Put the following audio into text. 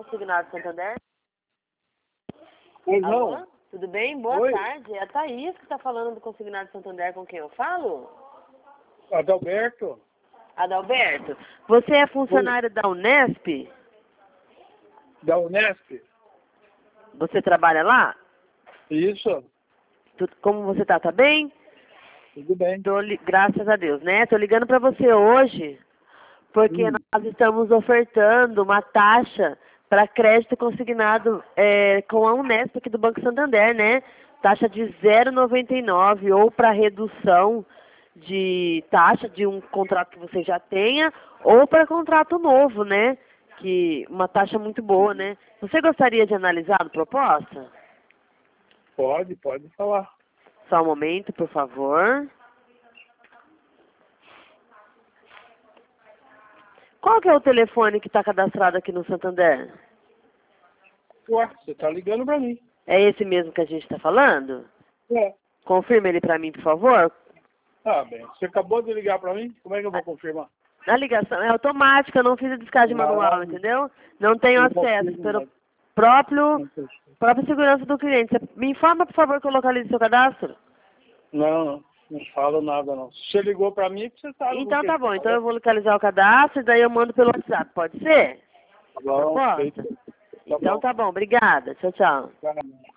Consignado Santander? Oi, Alô? não. Tudo bem? Boa Oi. tarde. É a Thaís que está falando do Consignado Santander, com quem eu falo? Adalberto. Adalberto, você é funcionário da Unesp? Da Unesp. Você trabalha lá? Isso. Como você tá? Tá bem? Tudo bem. Graças a Deus, né? Tô ligando para você hoje porque nós estamos ofertando uma taxa para crédito consignado com a Unesp aqui do Banco Santander, né? Taxa de 0,99 ou para redução de taxa de um contrato que você já tenha ou para contrato novo, né? Que uma taxa muito boa, né? Você gostaria de analisar a proposta? Pode falar. Só um momento, por favor. Qual que é o telefone que está cadastrado aqui no Santander? Ué, você tá ligando pra mim. É esse mesmo que a gente está falando? É. Confirma ele para mim, por favor. Tá bem. Você acabou de ligar pra mim? Como é que eu vou confirmar? A ligação é automática, eu não fiz a descagem manual, entendeu? Não tenho Não acesso confirmo pelo mais. própria segurança do cliente. Você me informa, por favor, que eu localize seu cadastro? Não falo nada não. Se você ligou pra mim, é que você sabe com Então quem tá você bom, tá então eu falando. vou localizar o cadastro e daí eu mando pelo WhatsApp, pode ser? Tá bom, Proposta? feito. Tá Então bom. tá bom, obrigada. Tchau, tchau. Tá.